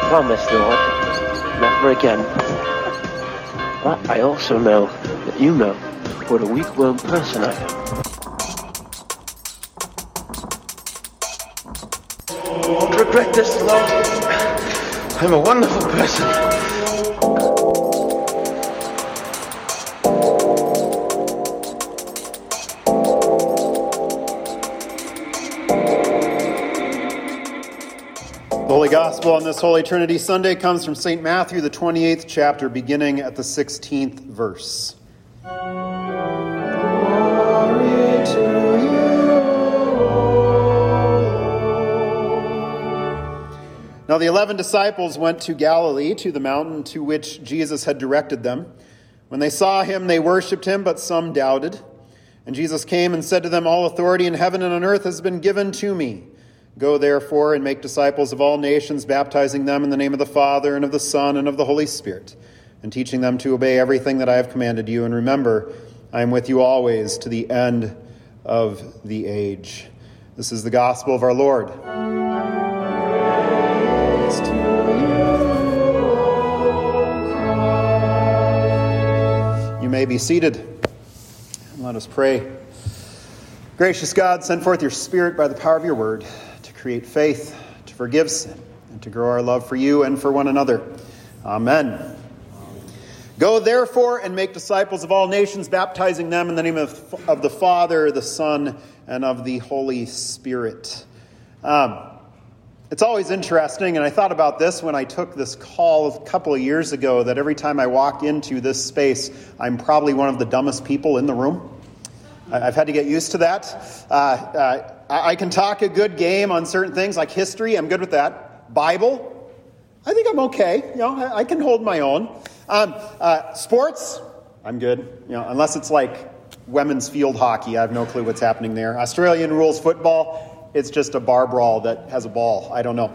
promise, Lord, never again. But I also know that you know what a weak-willed person I am. I won't regret this, Lord. I'm a wonderful person. The Holy Gospel on this Holy Trinity Sunday comes from St. Matthew, the 28th chapter, beginning at the 16th verse. Glory to you, Now the 11 disciples went to Galilee, to the mountain to which Jesus had directed them. When they saw him, they worshipped him, but some doubted. And Jesus came and said to them, "All authority in heaven and on earth has been given to me. Go therefore and make disciples of all nations, baptizing them in the name of the Father and of the Son and of the Holy Spirit, and teaching them to obey everything that I have commanded you. And remember, I am with you always to the end of the age." This is the gospel of our Lord. Praise to you, you may be seated. And let us pray. Gracious God, send forth your Spirit by the power of your word, create faith, to forgive sin, and to grow our love for you and for one another. Amen. Go therefore and make disciples of all nations, baptizing them in the name of the Father, the Son, and of the Holy Spirit. It's always interesting, and I thought about this when I took this call a couple of years ago, that every time I walk into this space, I'm probably one of the dumbest people in the room. I've had to get used to that. I can talk a good game on certain things, like history. I'm good with that. Bible, I think I'm okay. I can hold my own. Sports, I'm good. Unless it's like women's field hockey, I have no clue what's happening there. Australian rules football, it's just a bar brawl that has a ball. I don't know.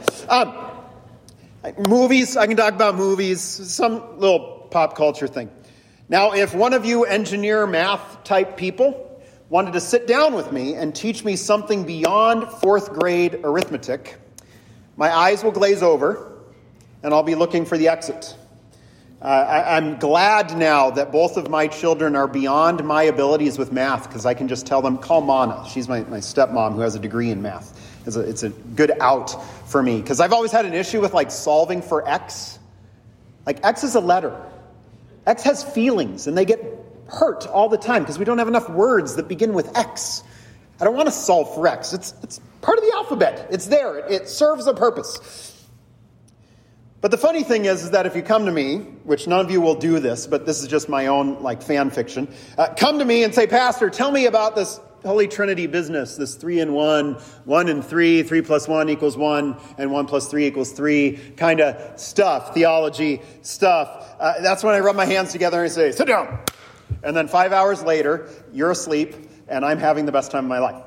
Movies, I can talk about movies. Some little pop culture thing. Now, if one of you engineer math type people wanted to sit down with me and teach me something beyond fourth grade arithmetic, my eyes will glaze over and I'll be looking for the exit. I'm glad now that both of my children are beyond my abilities with math, because I can just tell them, call Mana. She's my stepmom who has a degree in math. It's a good out for me, because I've always had an issue with solving for X. X is a letter. X has feelings and they get hurt all the time because we don't have enough words that begin with X. I don't want to solve for X. It's part of the alphabet. It's there. It serves a purpose. But the funny thing is that if you come to me, which none of you will do this, but this is just my own fan fiction, come to me and say, "Pastor, tell me about this Holy Trinity business, this 3-in-1, 1 and 3, 3 plus 1 equals 1, and 1 plus 3 equals 3 kind of stuff, theology stuff." That's when I rub my hands together and say, "Sit down." And then 5 hours later, you're asleep, and I'm having the best time of my life.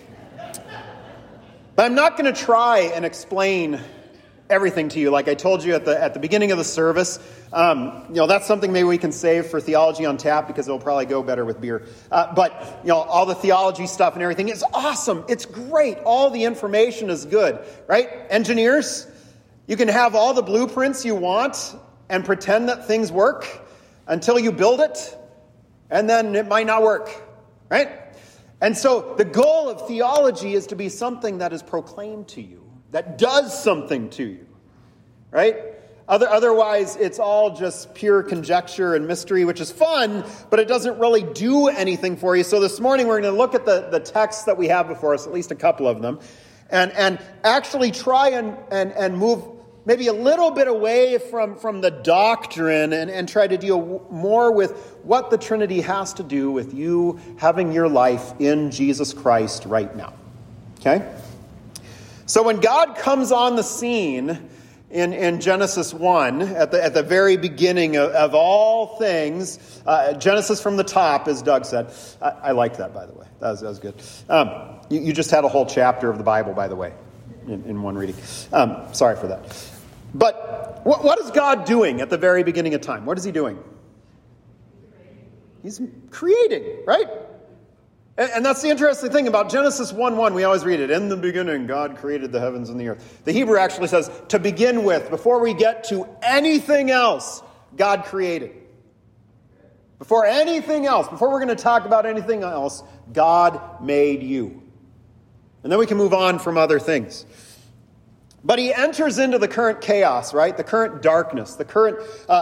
But I'm not going to try and explain everything to you. Like I told you at the beginning of the service, that's something maybe we can save for Theology on Tap, because it'll probably go better with beer. But all the theology stuff and everything is awesome. It's great. All the information is good, right? Engineers, you can have all the blueprints you want and pretend that things work until you build it, and then it might not work, right? And so the goal of theology is to be something that is proclaimed to you, that does something to you, right? Otherwise, it's all just pure conjecture and mystery, which is fun, but it doesn't really do anything for you. So this morning, we're going to look at the texts that we have before us, at least a couple of them, and actually try and move maybe a little bit away from the doctrine and try to deal more with what the Trinity has to do with you having your life in Jesus Christ right now. Okay? So when God comes on the scene in Genesis 1, at the very beginning of all things, Genesis from the top, as Doug said. I liked that, by the way. That was good. You just had a whole chapter of the Bible, by the way, in one reading. Sorry for that. But what is God doing at the very beginning of time? What is he doing? He's creating, right? And that's the interesting thing about Genesis 1:1. We always read it, in the beginning, God created the heavens and the earth. The Hebrew actually says, to begin with, before we get to anything else, God created. Before anything else, before we're going to talk about anything else, God made you. And then we can move on from other things. But he enters into the current chaos, right? The current darkness, the current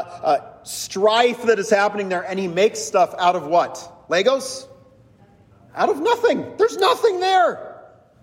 strife that is happening there, and he makes stuff out of what? Legos? Out of nothing. There's nothing there.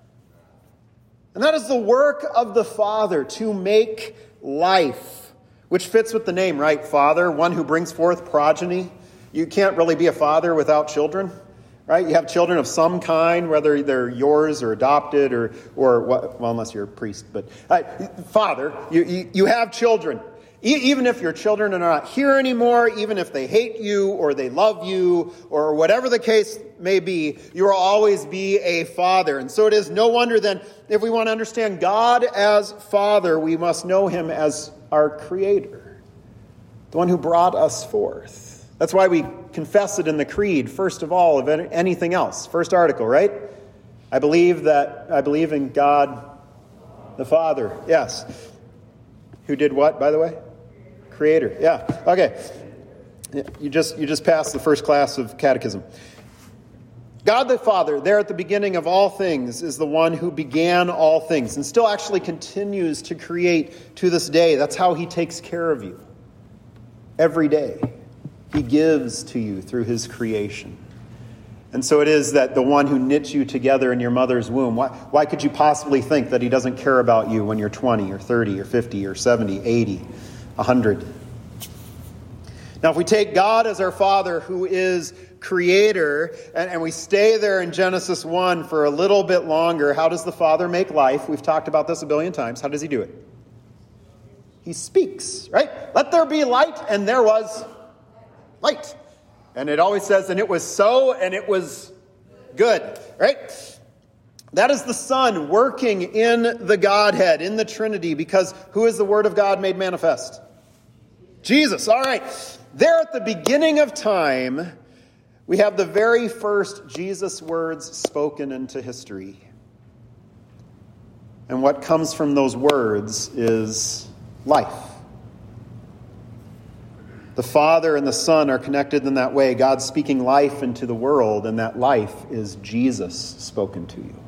And that is the work of the Father, to make life, which fits with the name, right? Father, one who brings forth progeny. You can't really be a father without children, right? You have children of some kind, whether they're yours or adopted or what, well, unless you're a priest. But Father, you have children. Even if your children are not here anymore, even if they hate you or they love you or whatever the case may be, you will always be a father. And so it is no wonder then, if we want to understand God as Father, we must know him as our Creator, the one who brought us forth. That's why we confess it in the Creed, first of all, of anything else. First article, right? I believe in God the Father. Yes. Who did what, by the way? Creator. Yeah. Okay. You just passed the first class of catechism. God the Father, there at the beginning of all things, is the one who began all things and still actually continues to create to this day. That's how he takes care of you. Every day. He gives to you through his creation. And so it is that the one who knits you together in your mother's womb, why could you possibly think that he doesn't care about you when you're 20 or 30 or 50 or 70, 80, 100? Now, if we take God as our Father, who is Creator, and we stay there in Genesis 1 for a little bit longer, how does the Father make life? We've talked about this a billion times. How does he do it? He speaks, right? Let there be light, and there was light. And it always says, and it was so, and it was good, right? That is the Son working in the Godhead, in the Trinity, because who is the Word of God made manifest? Jesus. All right. There at the beginning of time, we have the very first Jesus words spoken into history. And what comes from those words is life. The Father and the Son are connected in that way. God speaking life into the world, and that life is Jesus spoken to you.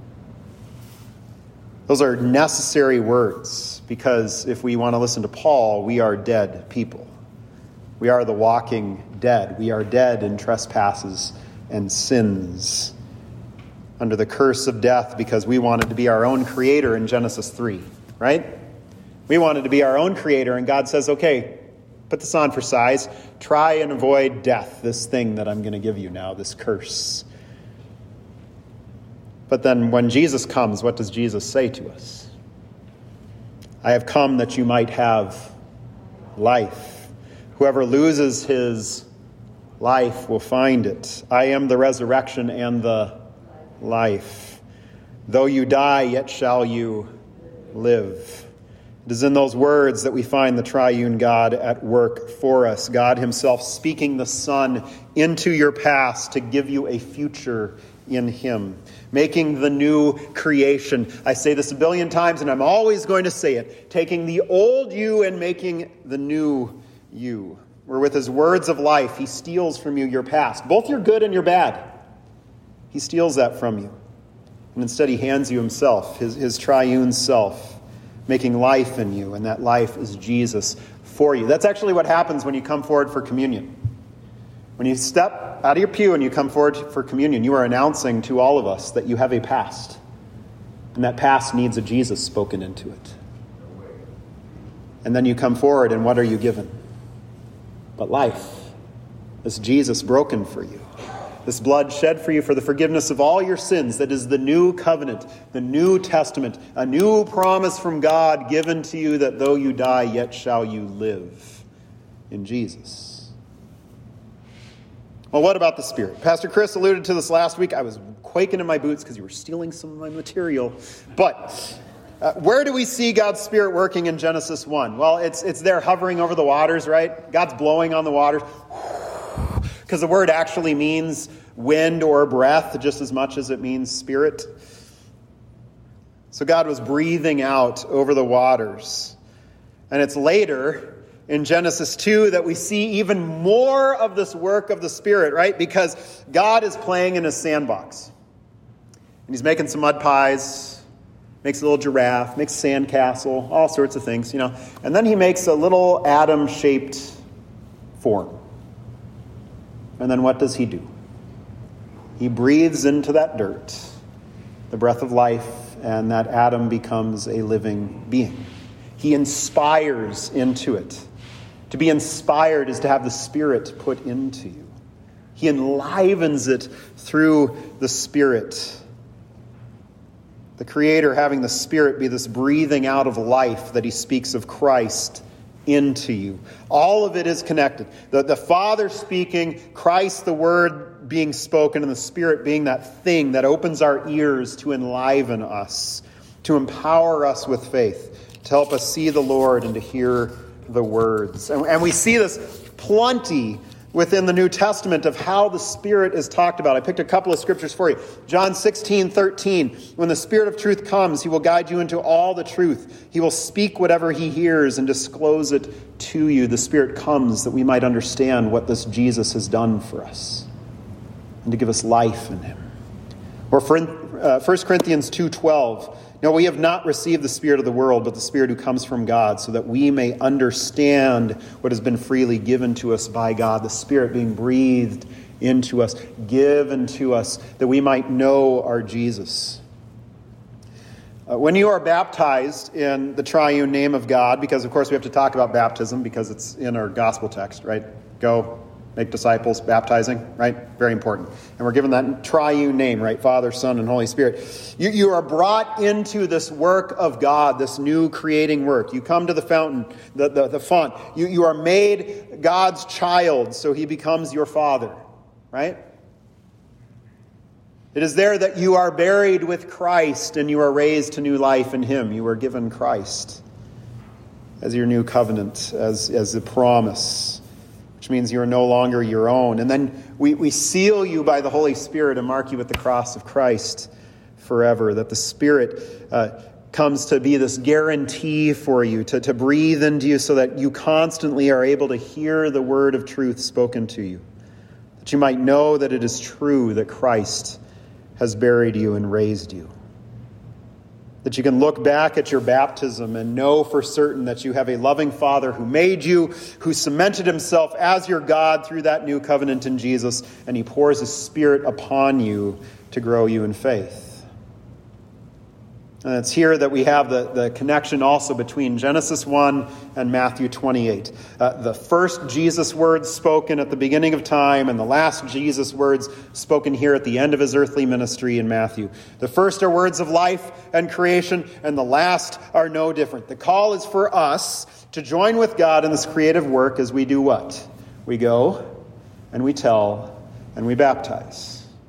Those are necessary words, because if we want to listen to Paul, we are dead people. We are the walking dead. We are dead in trespasses and sins, under the curse of death, because we wanted to be our own creator in Genesis 3, right? We wanted to be our own creator, and God says, okay, put this on for size. Try and avoid death, this thing that I'm going to give you now, this curse. But then when Jesus comes, what does Jesus say to us? I have come that you might have life. Whoever loses his life will find it. I am the resurrection and the life. Though you die, yet shall you live. It is in those words that we find the triune God at work for us. God himself speaking the Son into your past to give you a future in him. Making the new creation. I say this a billion times and I'm always going to say it. Taking the old you and making the new you. Where with his words of life, he steals from you your past. Both your good and your bad. He steals that from you. And instead he hands you himself, his triune self, making life in you. And that life is Jesus for you. That's actually what happens when you come forward for communion. When you step out of your pew and you come forward for communion, you are announcing to all of us that you have a past. And that past needs a Jesus spoken into it. And then you come forward, and what are you given? But life. This Jesus broken for you. This blood shed for you for the forgiveness of all your sins. That is the new covenant, the New Testament, a new promise from God given to you that though you die, yet shall you live in Jesus. Well, what about the Spirit? Pastor Chris alluded to this last week. I was quaking in my boots because you were stealing some of my material. But where do we see God's Spirit working in Genesis 1? Well, it's there hovering over the waters, right? God's blowing on the waters. Because the word actually means wind or breath just as much as it means spirit. So God was breathing out over the waters. And it's later in Genesis 2 that we see even more of this work of the Spirit, right? Because God is playing in his sandbox. And he's making some mud pies, makes a little giraffe, makes a sandcastle, all sorts of things, And then he makes a little atom-shaped form. And then what does he do? He breathes into that dirt the breath of life, and that atom becomes a living being. He inspires into it. To be inspired is to have the Spirit put into you. He enlivens it through the Spirit. The Creator having the Spirit be this breathing out of life that he speaks of Christ into you. All of it is connected. The Father speaking, Christ the Word being spoken, and the Spirit being that thing that opens our ears to enliven us, to empower us with faith, to help us see the Lord and to hear the words. And we see this plenty within the New Testament of how the Spirit is talked about. I picked a couple of scriptures for you. John 16:13. When the Spirit of truth comes, he will guide you into all the truth. He will speak whatever he hears and disclose it to you. The Spirit comes that we might understand what this Jesus has done for us and to give us life in him. Or 1 Corinthians 2:12. No, we have not received the Spirit of the world, but the Spirit who comes from God, so that we may understand what has been freely given to us by God. The Spirit being breathed into us, given to us, that we might know our Jesus. When you are baptized in the triune name of God, because of course we have to talk about baptism because it's in our gospel text, right? Go, make disciples, baptizing, right? Very important. And we're given that triune name, right? Father, Son, and Holy Spirit. You are brought into this work of God, this new creating work. You come to the fountain, the font. You are made God's child, so he becomes your father, right? It is there that you are buried with Christ and you are raised to new life in him. You are given Christ as your new covenant, as a promise, which means you are no longer your own. And then we seal you by the Holy Spirit and mark you at the cross of Christ forever, that the Spirit comes to be this guarantee for you, to breathe into you so that you constantly are able to hear the word of truth spoken to you, that you might know that it is true that Christ has buried you and raised you. That you can look back at your baptism and know for certain that you have a loving Father who made you, who cemented himself as your God through that new covenant in Jesus, and he pours his Spirit upon you to grow you in faith. And it's here that we have the connection also between Genesis 1 and Matthew 28. The first Jesus words spoken at the beginning of time and the last Jesus words spoken here at the end of his earthly ministry in Matthew. The first are words of life and creation, and the last are no different. The call is for us to join with God in this creative work as we do what? We go and we tell and we baptize.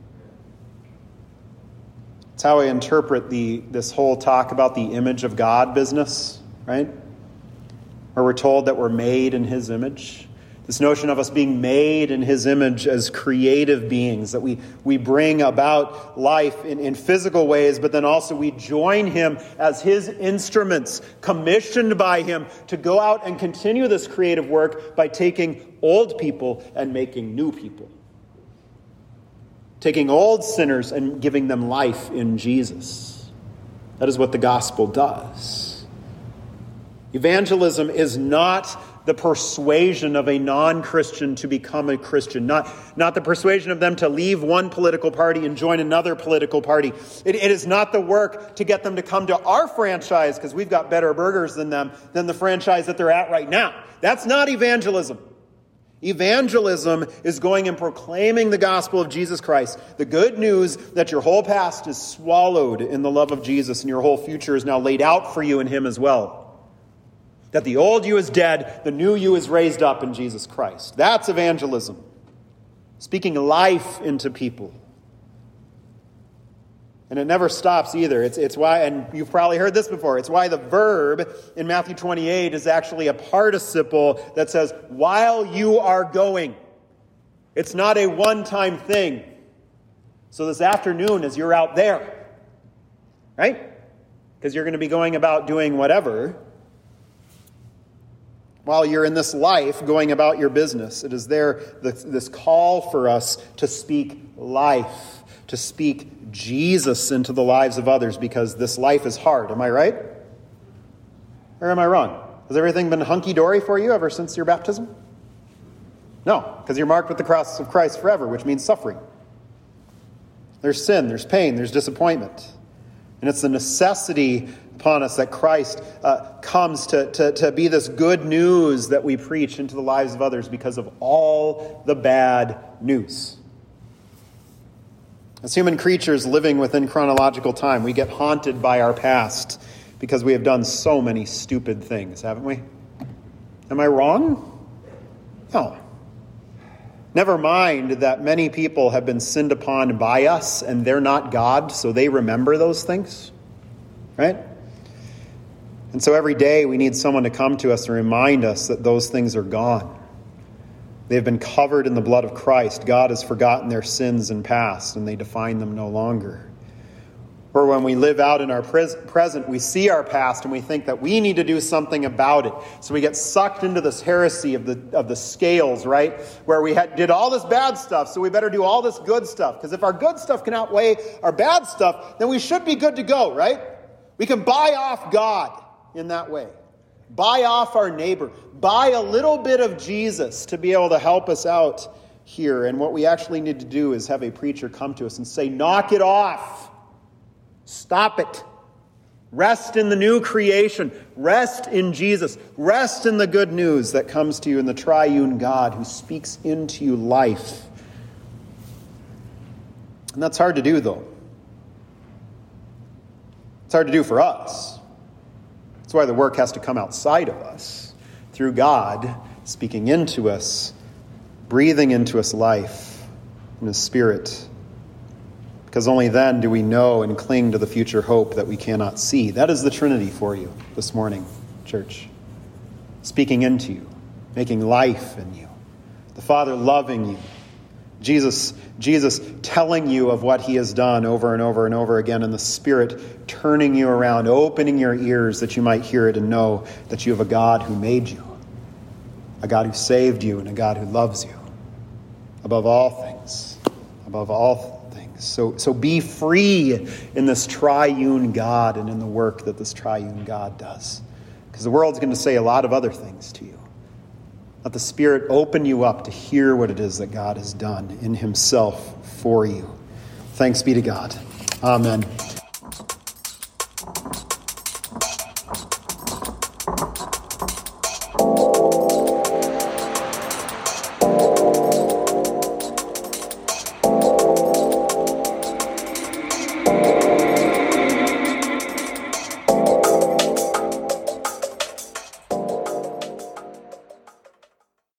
It's how I interpret this whole talk about the image of God business, right? Where we're told that we're made in his image. This notion of us being made in his image as creative beings, that we bring about life in physical ways, but then also we join him as his instruments, commissioned by him to go out and continue this creative work by taking old people and making new people. Taking old sinners and giving them life in Jesus. That is what the gospel does. Evangelism is not the persuasion of a non-Christian to become a Christian. Not the persuasion of them to leave one political party and join another political party. It is not the work to get them to come to our franchise because we've got better burgers than them, than the franchise that they're at right now. That's not evangelism. Evangelism is going and proclaiming the gospel of Jesus Christ, the good news that your whole past is swallowed in the love of Jesus and your whole future is now laid out for you in him as well. That the old you is dead, the new you is raised up in Jesus Christ. That's evangelism. Speaking life into people. And it never stops either. It's why, and you've probably heard this before, it's why the verb in Matthew 28 is actually a participle that says, while you are going. It's not a one-time thing. So this afternoon, as you're out there, right? Because you're going to be going about doing whatever, while you're in this life going about your business, it is there this call for us to speak life, to speak Jesus into the lives of others, because this life is hard. Am I right? Or am I wrong? Has everything been hunky-dory for you ever since your baptism? No, because you're marked with the cross of Christ forever, which means suffering. There's sin, there's pain, there's disappointment. And it's the necessity upon us that Christ comes to be this good news that we preach into the lives of others because of all the bad news. As human creatures living within chronological time, we get haunted by our past because we have done so many stupid things, haven't we? Am I wrong? No. Never mind that many people have been sinned upon by us and they're not God, so they remember those things, right? And so every day we need someone to come to us and remind us that those things are gone. They have been covered in the blood of Christ. God has forgotten their sins and past, and they define them no longer. Or when we live out in our present, we see our past and we think that we need to do something about it. So we get sucked into this heresy of the scales, right? Where we did all this bad stuff, so we better do all this good stuff. Because if our good stuff can outweigh our bad stuff, then we should be good to go, right? We can buy off God in that way. Buy off our neighbor. Buy a little bit of Jesus to be able to help us out here. And what we actually need to do is have a preacher come to us and say, knock it off. Stop it. Rest in the new creation. Rest in Jesus. Rest in the good news that comes to you in the triune God who speaks into you life. And that's hard to do, though. It's hard to do for us. That's why the work has to come outside of us, through God speaking into us, breathing into us life in His Spirit. Because only then do we know and cling to the future hope that we cannot see. That is the Trinity for you this morning, church. Speaking into you, making life in you. The Father loving you. Jesus telling you of what He has done over and over and over again, and the Spirit turning you around, opening your ears that you might hear it and know that you have a God who made you, a God who saved you, and a God who loves you above all things, above all things. So be free in this triune God and in the work that this triune God does. Because the world's going to say a lot of other things to you. Let the Spirit open you up to hear what it is that God has done in Himself for you. Thanks be to God. Amen.